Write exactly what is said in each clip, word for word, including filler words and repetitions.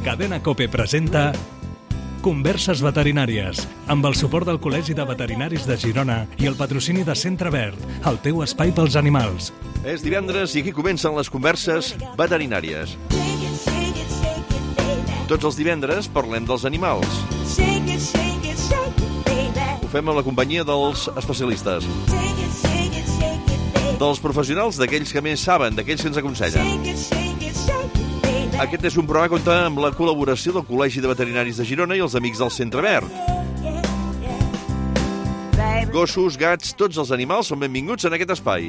Cadena COPE presenta Converses veterinàries, amb el suport del Col·legi de Veterinaris de Girona i el patrocini de Centre Verd, el teu espai pels animals. És divendres i aquí comencen les converses veterinàries. Tots els divendres parlem dels animals. Ho fem amb la companyia dels especialistes, dels professionals, d'aquells que més saben, d'aquells que ens aconsellen. Aquest és un programa que compta amb la col·laboració del Col·legi de Veterinaris de Girona i els amics del Centre Verd. Gossos, gats, tots els animals són benvinguts en aquest espai.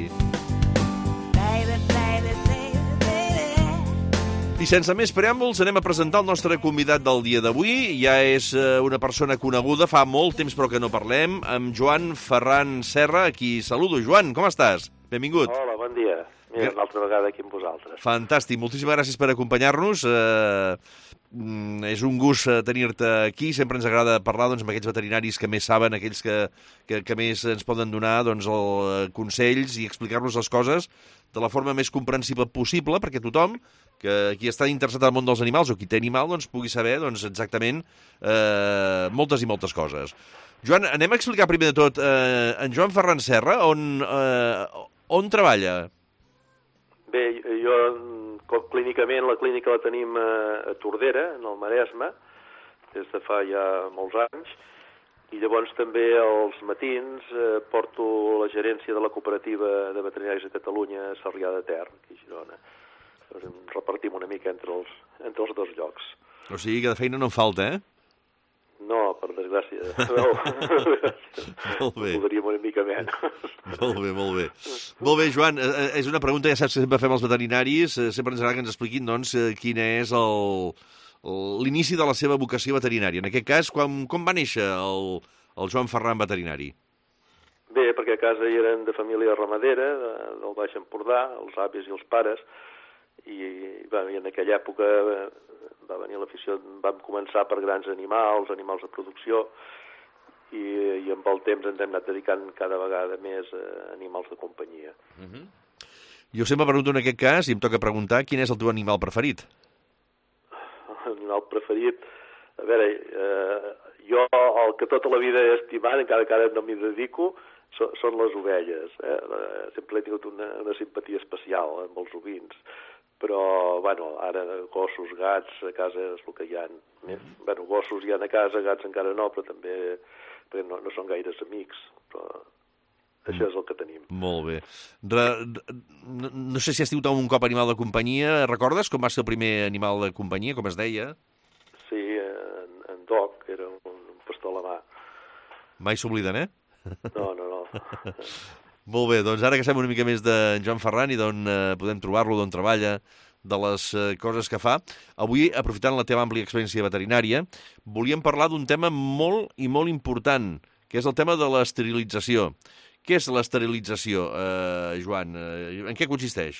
I sense més preàmbuls anem a presentar el nostre convidat del dia d'avui. Ja és una persona coneguda, fa molt temps però que no parlem, amb Joan Ferran Serra, a qui saludo. Joan, com estàs? Benvingut. Hola, bon dia. Mira, una altra vegada aquí amb vosaltres. Fantàstic, moltíssimes gràcies per acompanyar-nos. Eh, és un gust tenir-te aquí. Sempre ens agrada parlar doncs, amb aquests veterinaris que més saben, aquells que, que, que més ens poden donar doncs, el, consells i explicar-nos les coses de la forma més comprensible possible, perquè tothom que qui està interessat al món dels animals o qui té animal doncs, pugui saber doncs, exactament eh, moltes i moltes coses. Joan, anem a explicar primer de tot eh, en Joan Ferran Serra, on, eh, on treballa? Bé, jo clínicament la clínica la tenim a, a Tordera, en el Maresme, des de fa ja molts anys, i llavors també als matins eh, porto la gerència de la cooperativa de veterinaris de Catalunya a Sarrià de Ter, aquí a Girona. Llavors ens repartim una mica entre els, entre els dos llocs. O sigui que de feina no en falta, eh? No, per desgràcia. No. Molt bé. Podríem una mica menys. Molt bé, molt bé. Molt bé, Joan, és una pregunta, ja saps que sempre fem els veterinaris, sempre ens agrada que ens expliquin, doncs, quin és el, l'inici de la seva vocació veterinària. En aquest cas, com, com va néixer el, el Joan Ferran veterinari? Bé, perquè a casa hi eren de família ramadera, de, del Baix Empordà, els avis i els pares, i, bé, i en aquella època va venir l'afició, vam començar per grans animals, animals de producció, i, i amb el temps ens hem anat dedicant cada vegada més a animals de companyia. Uh-huh. Jo sempre pregunto en aquest cas, i em toca preguntar, quin és el teu animal preferit? L'animal preferit? A veure, eh, jo el que tota la vida he estimat, encara que ara no m'hi dedico, so, són les ovelles. Eh? Sempre he tingut una, una simpatia especial amb els ovins. Però, bueno, ara gossos, gats, a casa és el que hi ha. Mm-hmm. Bueno, gossos hi ha a casa, gats encara no, però també perquè no, no són gaires amics, però això és el que tenim. Molt bé. Re, no, no sé si has tingut un cop animal de companyia. Recordes com va ser el primer animal de companyia, com es deia? Sí, en, en Doc, era un, un pastor alemà. Mai s'obliden, eh? No, no, no. Molt bé, doncs ara que sabem una mica més de Joan Ferran i d'on eh, podem trobar-lo, d'on treballa, de les eh, coses que fa, avui, aprofitant la teva àmplia experiència veterinària, volíem parlar d'un tema molt i molt important, que és el tema de l'esterilització. Què és l'esterilització, eh, Joan? Eh, en què consisteix?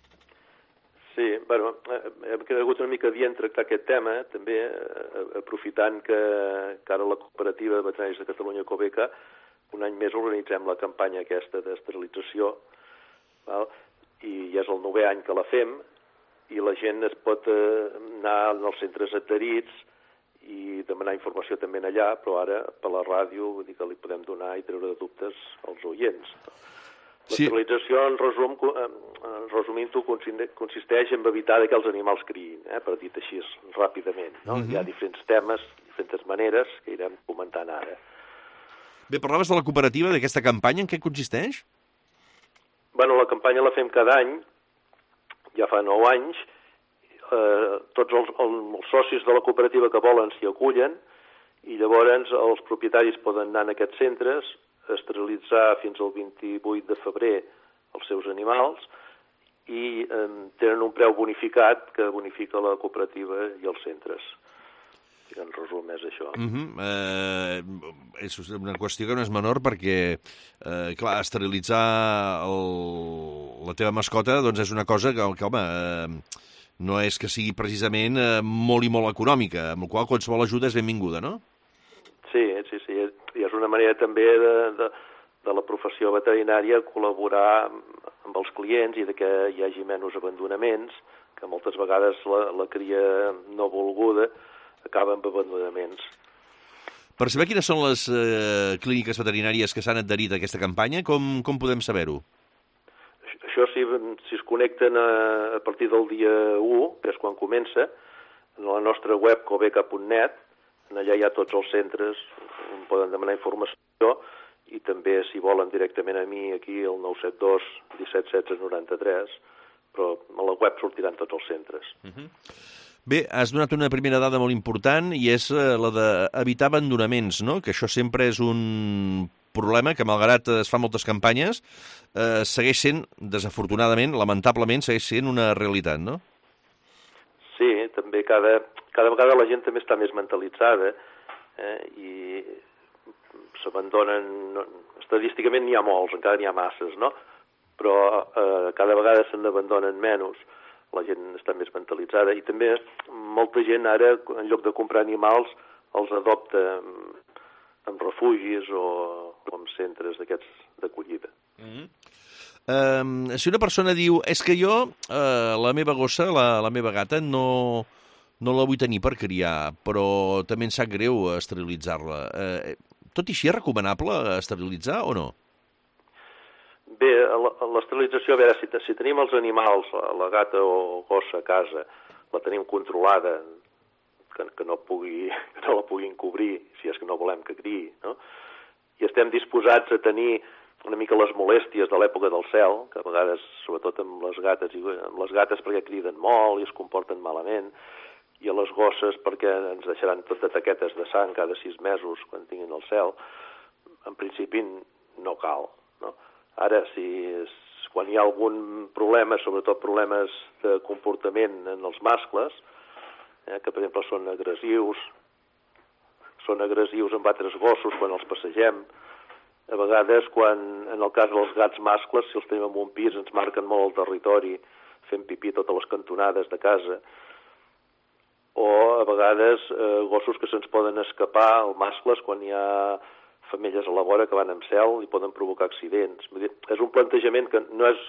Sí, bueno, hem cregut una mica dient tractar aquest tema, també eh, aprofitant que, que ara la cooperativa de veterinaris de Catalunya, Coveca, un any més organitzem la campanya aquesta d'esterilització, val? I ja és el novè any que la fem, i la gent es pot eh, anar als centres adherits i demanar informació també en allà, però ara per la ràdio vull dir que li podem donar i treure dubtes als oients. L'esterilització, en resum, en resumint-ho, consisteix en evitar que els animals criïn, eh, per dir-ho així ràpidament. No? Mm-hmm. Hi ha diferents temes, diferents maneres que irem comentant ara. Bé, parlaves de la cooperativa, d'aquesta campanya, en què consisteix? Bueno, la campanya la fem cada any, ja fa nou anys. Eh, tots els, els socis de la cooperativa que volen s'hi acullen i llavors els propietaris poden anar en aquests centres, esterilitzar fins al vint-i-vuit de febrer els seus animals i eh, tenen un preu bonificat que bonifica la cooperativa i els centres. En resum és això. Uh-huh. eh, és una qüestió que no és menor perquè, eh, clar, esterilitzar el, la teva mascota doncs és una cosa que, que home, eh, no és que sigui precisament eh, molt i molt econòmica, amb la qual qualsevol ajuda és benvinguda, no? Sí, sí, sí. I és una manera també de, de, de la professió veterinària col·laborar amb els clients i de que hi hagi menys abandonaments, que moltes vegades la, la cria no volguda acaba amb abandonaments. Per saber quines són les eh, clíniques veterinàries que s'han adherit a aquesta campanya, com, com podem saber-ho? Això si, si es connecten a, a partir del dia u, que és quan comença, en la nostra web cobeca punt net, allà hi ha tots els centres on poden demanar informació i també si volen directament a mi aquí al nou set dos disset setze noranta-tres, però a la web sortiran tots els centres. Uh-huh. Bé, has donat una primera dada molt important i és la d'evitar abandonaments, no? Que això sempre és un problema que, malgrat es fan moltes campanyes, eh, segueix sent, desafortunadament, lamentablement, segueix sent una realitat, no? Sí, també cada, cada vegada la gent també està més mentalitzada eh, i s'abandonen, no, estadísticament n'hi ha molts, encara n'hi ha masses, no? Però eh, cada vegada se n'abandonen menys, la gent està més mentalitzada i també molta gent ara, en lloc de comprar animals, els adopta en, en refugis o, o en centres d'aquests d'acollida. Mm-hmm. Um, si una persona diu, és que jo, uh, la meva gossa, la, la meva gata, no, no la vull tenir per criar, però també em sap greu esterilitzar-la. Uh, tot i així és recomanable esterilitzar o no? Bé, l'esterilització, a veure, si, si tenim els animals, la, la gata o gossa a casa, la tenim controlada, que, que, no pugui, que no la puguin cobrir, si és que no volem que criï, no? I estem disposats a tenir una mica les molèsties de l'època del cel, que a vegades, sobretot amb les gates, i amb les gates perquè criden molt i es comporten malament, i a les gosses perquè ens deixaran tot de taquetes de sang cada sis mesos quan tinguin el cel, en principi no cal, no? Ara, si quan hi ha algun problema, sobretot problemes de comportament en els mascles, eh, que per exemple són agressius, són agressius amb altres gossos quan els passegem, a vegades quan, en el cas dels gats mascles, si els tenim en un pis, ens marquen molt el territori, fent pipí totes les cantonades de casa, o a vegades eh, gossos que se'ns poden escapar, els mascles, quan hi ha femelles a la vora que van amb cel i poden provocar accidents. Vull dir, és un plantejament que no és,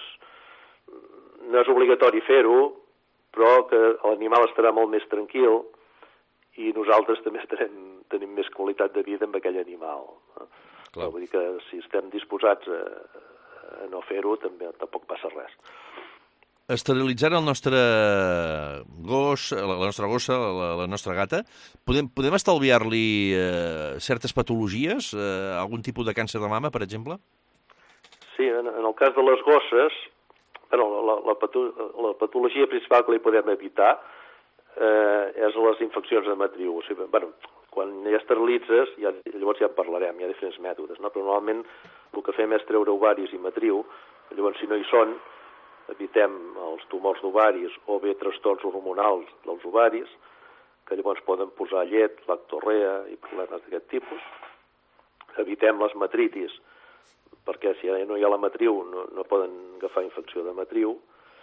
no és obligatori fer-ho, però que l'animal estarà molt més tranquil i nosaltres també estarem, tenim més qualitat de vida amb aquell animal. Clar. Vull dir que si estem disposats a, a no fer-ho, també tampoc passa res. Esterilitzant el nostre gos, la nostra gossa, la, la nostra gata, podem, podem estalviar-li eh, certes patologies, eh, algun tipus de càncer de mama, per exemple? Sí, en, en el cas de les gosses, bueno, la, la, pato, la patologia principal que li podem evitar eh, és les infeccions de matriu. O sigui, bueno, quan ja esterilitzes, ja, llavors ja en parlarem, hi ha diferents mètodes, no? Però normalment el que fem és treure ovaris i matriu, llavors si no hi són, evitem els tumors d'ovaris o bé trastorns hormonals dels ovaris, que llavors poden posar llet, lactorrea i problemes d'aquest tipus. Evitem les matritis, perquè si no hi ha la matriu no, no poden agafar infecció de matriu.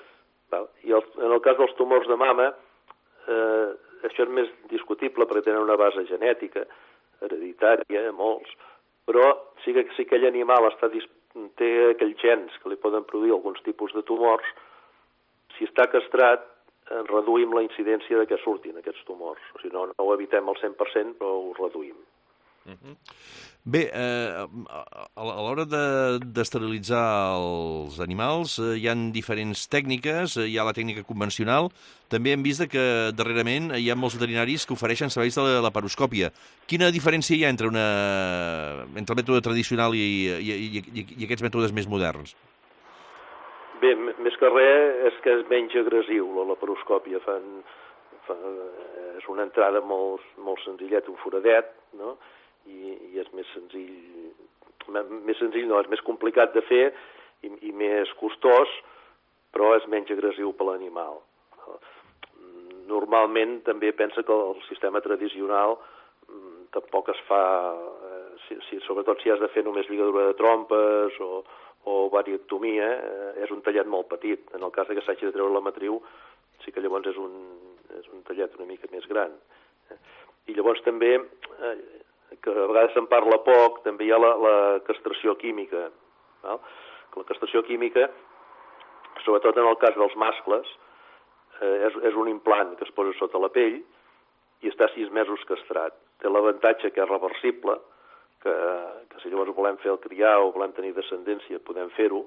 I el, en el cas dels tumors de mama, eh, això és més discutible perquè tenen una base genètica, hereditària, molts, però sí que si aquell animal està disposat té aquells gens que li poden produir alguns tipus de tumors, si està castrat, eh, reduïm la incidència de que surtin aquests tumors. O sigui, no, no ho evitem al cent per cent, però ho reduïm. Uh-huh. Bé, eh, a l'hora d'esterilitzar de, els animals eh, hi ha diferents tècniques, hi ha la tècnica convencional, també hem vist que darrerament hi ha molts veterinaris que ofereixen serveis de la laparoscòpia. Quina diferència hi ha entre, una, entre el mètode tradicional i, i, i, i aquests mètodes més moderns? Bé, més que res és que és menys agressiu la laparoscòpia. Fan, fan, és una entrada molt, molt senzillet, un foradet, no?, I, i és més senzill, més senzill no, és més complicat de fer i, i més costós, però és menys agressiu per l'animal. Normalment també pensa que el sistema tradicional mm, tampoc es fa, eh, si, si, sobretot si has de fer només lligadura de trompes o, o variectomia, eh, és un tallet molt petit. En el cas que s'hagi de treure la matriu, sí que llavors és un, és un tallet una mica més gran. I llavors també... Eh, que a vegades se'n parla poc, també hi ha la, la castració química. Val? La castració química sobretot en el cas dels mascles, eh, és, és un implant que es posa sota la pell i està sis mesos castrat. Té l'avantatge que és reversible, que, que si llavors volem fer el criar o volem tenir descendència podem fer-ho,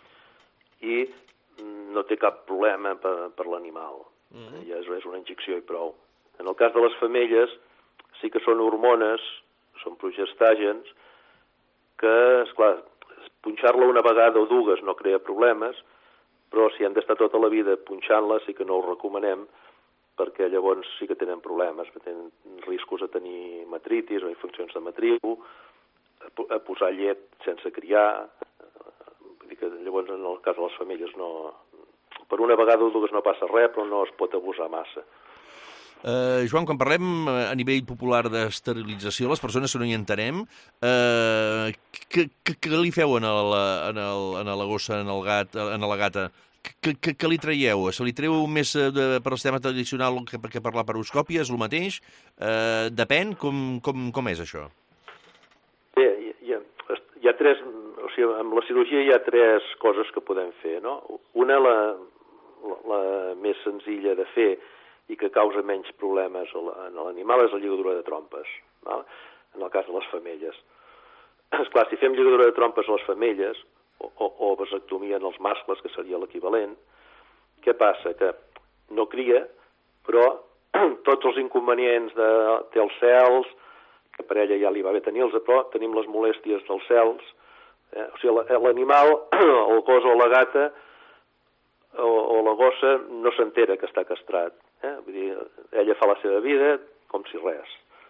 i no té cap problema per, per l'animal. Mm-hmm. Ja és, és una injecció i prou. En el cas de les femelles sí que són hormones, són progestàgens, que, esclar, punxar-la una vegada o dues no crea problemes, però si han d'estar tota la vida punxant-la sí que no ho recomanem, perquè llavors sí que tenen problemes, tenen riscos a tenir matritis o infeccions de matriu, a posar llet sense criar. Vull dir que llavors en el cas de les femelles no... Per una vegada o dues no passa res, però no es pot abusar massa. Uh, Joan, quan parlem a nivell popular d'esterilització, les persones que no hi entenem, uh, què, què, què li feu en, el, en, el, en la gossa, en el gat, en la gata? Què, què, què li traieu? Se li treu més de, per el sistema tradicional que, que per la paroscòpia? És el mateix? Uh, depèn? Com, com, com és això? Bé, hi ha, hi ha tres... O sigui, amb la cirurgia hi ha tres coses que podem fer, no? Una, la, la, la més senzilla de fer i que causa menys problemes en l'animal és la lligadura de trompes, val? En el cas de les femelles. Esclar, si fem lligadura de trompes a les femelles, o, o, o vasectomia en els mascles, que seria l'equivalent, què passa? Que no cria, però tots els inconvenients de té els cels, que per ella ja li va bé tenir-los, però tenim les molèsties dels cels, eh? O sigui, l'animal, el gos o la gata, o, o la gossa, no s'entera que està castrat. Eh? Vull dir, ella fa la seva vida com si res.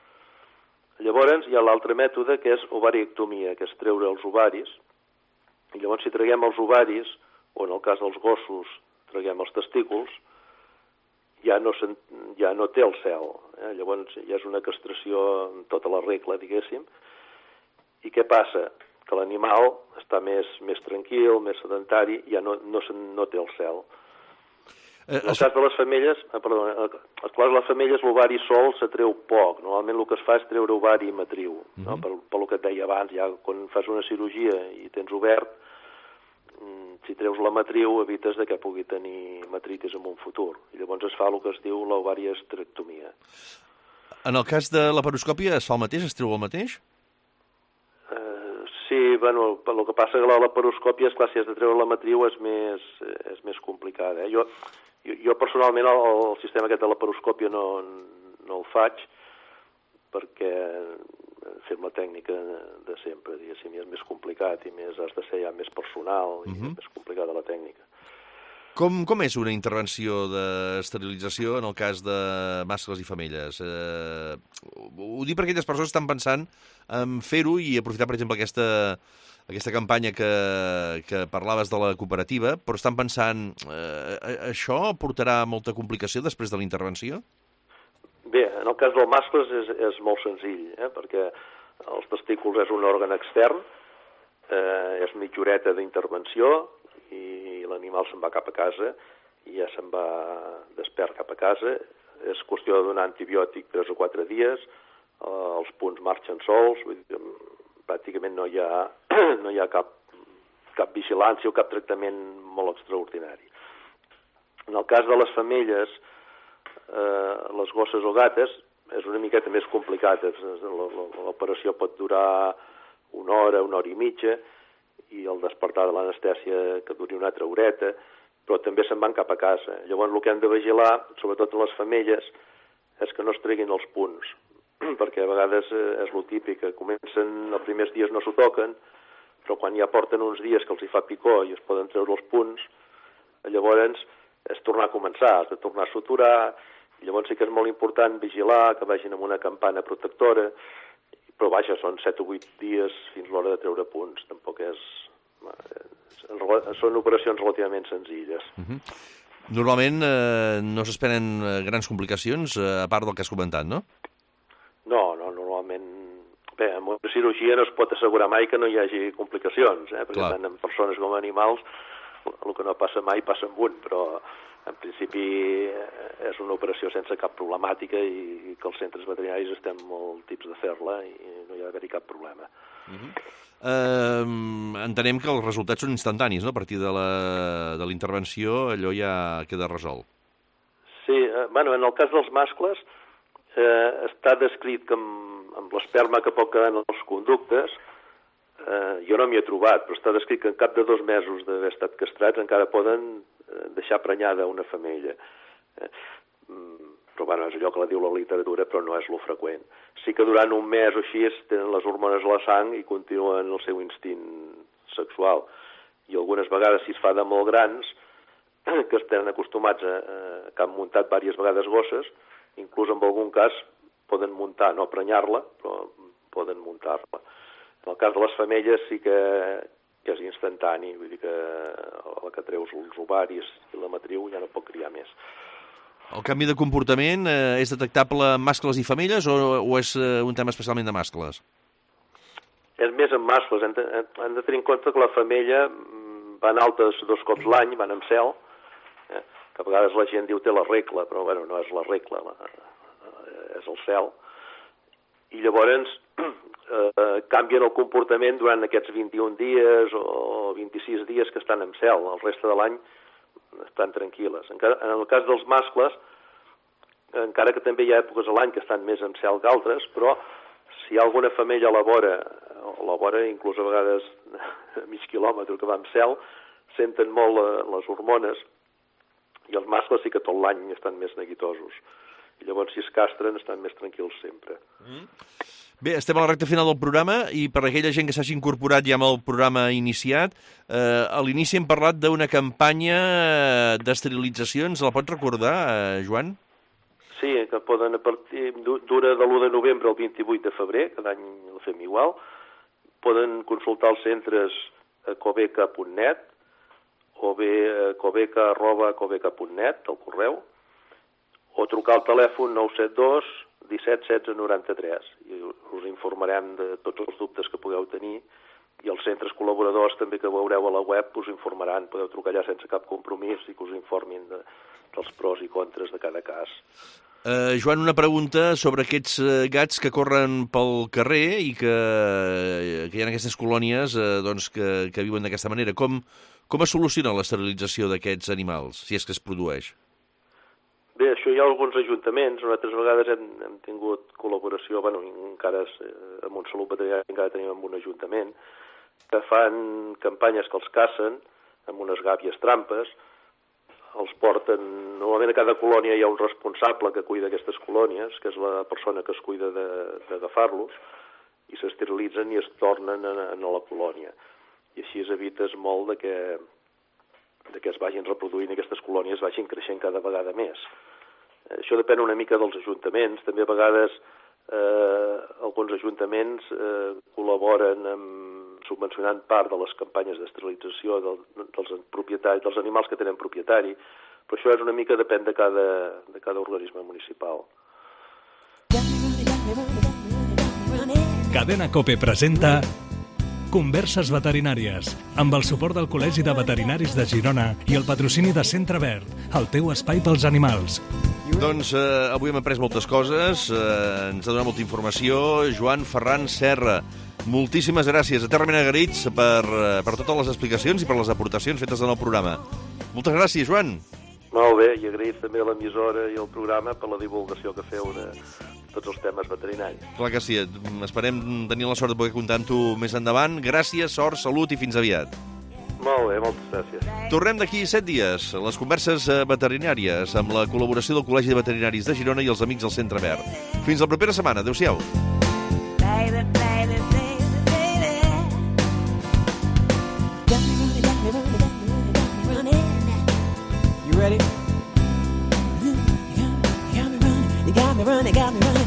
Llavors hi ha l'altre mètode que és ovariectomia, que és treure els ovaris, i llavors si traguem els ovaris, o en el cas dels gossos traguem els testículs, ja no, ja no té el cel. Eh? Llavors ja és una castració amb tota la regla, diguéssim. I què passa? Que l'animal està més, més tranquil, més sedentari, ja no, no, no té el cel. En el cas de les femelles, eh, perdó, en el cas de les femelles l'ovari sol s'atreu poc. Normalment el que es fa és treure ovari i matriu. Mm-hmm. No? Per, per el que et deia abans, ja quan fas una cirurgia i tens obert, si treus la matriu evites de que pugui tenir matritis en un futur. I llavors es fa el que es diu l'ovariesterectomia. En el cas de la paroscòpia es fa el mateix? Es treu el mateix? Uh, sí, bueno, el que passa que la laparoscòpia, esclar, si has de treure la matriu és més, és més complicada. Eh? Jo, jo, jo personalment el, el sistema aquest de la laparoscòpia no, no el faig perquè fem la tècnica de sempre, diguéssim, i és més complicat i més has de ser ja més personal i mm-hmm. més complicada la tècnica. Com, com és una intervenció d'esterilització en el cas de mascles i femelles? Eh, ho dic perquè aquelles persones estan pensant en fer-ho i aprofitar, per exemple, aquesta, aquesta campanya que, que parlaves de la cooperativa, però estan pensant, eh, això portarà molta complicació després de la intervenció? Bé, en el cas dels mascles és, és molt senzill, eh? Perquè els testículs és un òrgan extern, eh, és mitja horeta d'intervenció i l'animal se'n va cap a casa i ja se'n va despert cap a casa. És qüestió de donar antibiòtic tres o quatre dies, eh, els punts marxen sols, vull dir, pràcticament no hi ha, no hi ha cap, cap vigilància o cap tractament molt extraordinari. En el cas de les femelles, eh, les gosses o gates, és una miqueta més complicat. L'operació pot durar una hora, una hora i mitja, i el despertar de l'anestèsia que duri una altra horeta, però també se'n van cap a casa. Llavors el que hem de vigilar, sobretot en les femelles, és que no es treguin els punts, perquè a vegades és lo típic, que comencen, els primers dies no s'ho toquen, però quan ja porten uns dies que els hi fa picor i es poden treure els punts, llavors és tornar a començar, has de tornar a suturar. Llavors sí que és molt important vigilar, que vagin amb una campana protectora, però vaja, són set o vuit dies fins a l'hora de treure punts. Tampoc és... Són operacions relativament senzilles. Uh-huh. Normalment eh, no s'esperen grans complicacions, eh, a part del que has comentat, no? No, no, normalment... Bé, amb una cirurgia no es pot assegurar mai que no hi hagi complicacions, eh? Perquè tant en persones com en animals el que no passa mai passa amb un, però en principi és una operació sense cap problemàtica i que els centres veterinaris estem molt tips de fer-la i no hi ha d'haver-hi cap problema. Uh-huh. Uh, entenem que els resultats són instantanis, no? A partir de l'intervenció allò ja queda resolt. Sí, eh, bueno, en el cas dels mascles eh, està descrit que amb, amb l'esperma que pot quedar en els conductes, eh, jo no m'hi he trobat, però està descrit que en cap de dos mesos d'haver estat castrats encara poden eh, deixar prenyada una femella. Eh, però bueno, és allò que la diu la literatura, però no és lo freqüent. Sí que durant un mes o així tenen les hormones a la sang i continuen el seu instint sexual. I algunes vegades, si es fa de molt grans, que estan acostumats a, a que han muntat diverses vegades gosses, inclús en algun cas poden muntar, no prenyar-la, però poden muntar-la. En el cas de les femelles sí que, que és instantani, vull dir que a la que treus els ovaris i la matriu ja no pot criar més. El canvi de comportament eh, és detectable en mascles i femelles o, o és eh, un tema especialment de mascles? És més en mascles. Hem de, hem de tenir en compte que la femella va en altes dos cops l'any, van en cel, eh, que a vegades la gent diu té la regla, però bueno, no és la regla, la, és el cel. I llavors eh, canvien el comportament durant aquests vint-i-un dies o vint-i-sis dies que estan en cel. El reste de l'any estan tranquil·les. Encara, en el cas dels mascles, encara que també hi ha èpoques a l'any que estan més en cel que altres, però si hi ha alguna femella a la vora, a la vora inclús a vegades a mig quilòmetre que va en cel, senten molt les hormones i els mascles sí que tot l'any estan més neguitosos. I llavors, si es castren, estan més tranquils sempre. Mm. Bé, estem a la recta final del programa i per aquella gent que s'hagi incorporat ja amb el programa iniciat, eh, a l'inici hem parlat d'una campanya d'esterilitzacions. La pots recordar, eh, Joan? Sí, que poden a partir, dura de l'u de novembre al vint-i-vuit de febrer, cada any la fem igual. Poden consultar els centres a cobeca punt net o bé a cobeca arroba cobeca punt net, al correu, o trucar al telèfon nou set dos disset setze noranta-tres i us informarem de tots els dubtes que pugueu tenir i els centres col·laboradors també que veureu a la web us informaran, podeu trucar allà sense cap compromís i que us informin de, dels pros i contres de cada cas. Uh, Joan, una pregunta sobre aquests uh, gats que corren pel carrer i que, que hi ha aquestes colònies uh, doncs que, que viuen d'aquesta manera. Com, com es soluciona l'esterilització d'aquests animals, si és que es produeix? Bé, això hi ha alguns ajuntaments, nosaltres a vegades hem, hem tingut col·laboració, bueno, encara eh, amb un Salut Veterinari encara tenim amb un ajuntament, que fan campanyes que els cacen amb unes gàbies trampes, els porten, normalment a cada colònia hi ha un responsable que cuida aquestes colònies, que és la persona que es cuida d'agafar-los, i s'esterilitzen i es tornen a, a la colònia. I així es evites molt de que, de que es vagin reproduint i aquestes colònies vagin creixent cada vegada més. Això depèn una mica dels ajuntaments. També a vegades eh, alguns ajuntaments eh, col·laboren amb, subvencionant part de les campanyes d'esterilització del, dels propietaris, dels animals que tenen propietari, però això és una mica depèn de cada, de cada organisme municipal. Cadena COPE presenta Converses veterinàries, amb el suport del Col·legi de Veterinaris de Girona i el patrocini de Centre Verd, el teu espai pels animals. Doncs eh, avui hem après moltes coses, eh, ens ha donat molta informació. Joan Ferran Serra, moltíssimes gràcies, eternament agraïts per, per totes les explicacions i per les aportacions fetes en el programa. Moltes gràcies, Joan. Molt bé, i agraïts també a l'emissora i al programa per la divulgació que feu de tots els temes veterinaris. Clar que sí, esperem tenir la sort de poder comptar amb tu més endavant. Gràcies, sort, salut i fins aviat. Molt bé, moltes gràcies. Tornem d'aquí set dies, les converses veterinàries, amb la col·laboració del Col·legi de Veterinaris de Girona i els amics del Centre Verd. Fins la propera setmana. Adéu-siau. Baby, baby, baby, baby. Got me running, got me running, got me running, got me running. You ready? You got me running, you got me running, got me running.